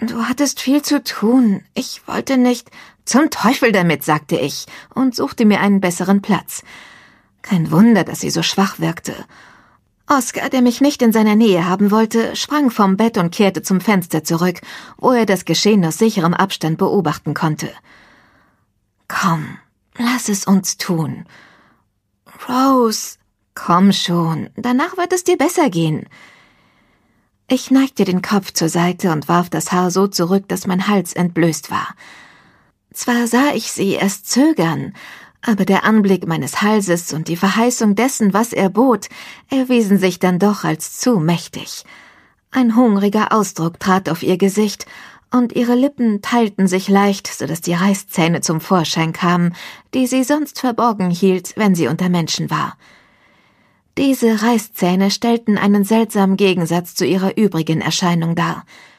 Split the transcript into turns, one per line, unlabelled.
Du hattest viel zu tun. Ich wollte nicht... Zum Teufel damit, sagte ich und suchte mir einen besseren Platz. Kein Wunder, dass sie so schwach wirkte. Oskar, der mich nicht in seiner Nähe haben wollte, sprang vom Bett und kehrte zum Fenster zurück, wo er das Geschehen aus sicherem Abstand beobachten konnte. »Komm, lass es uns tun.« »Rose, komm schon, danach wird es dir besser gehen.« Ich neigte den Kopf zur Seite und warf das Haar so zurück, dass mein Hals entblößt war. Zwar sah ich sie erst zögern, aber der Anblick meines Halses und die Verheißung dessen, was er bot, erwiesen sich dann doch als zu mächtig. Ein hungriger Ausdruck trat auf ihr Gesicht, und ihre Lippen teilten sich leicht, so dass die Reißzähne zum Vorschein kamen, die sie sonst verborgen hielt, wenn sie unter Menschen war. Diese Reißzähne stellten einen seltsamen Gegensatz zu ihrer übrigen Erscheinung dar.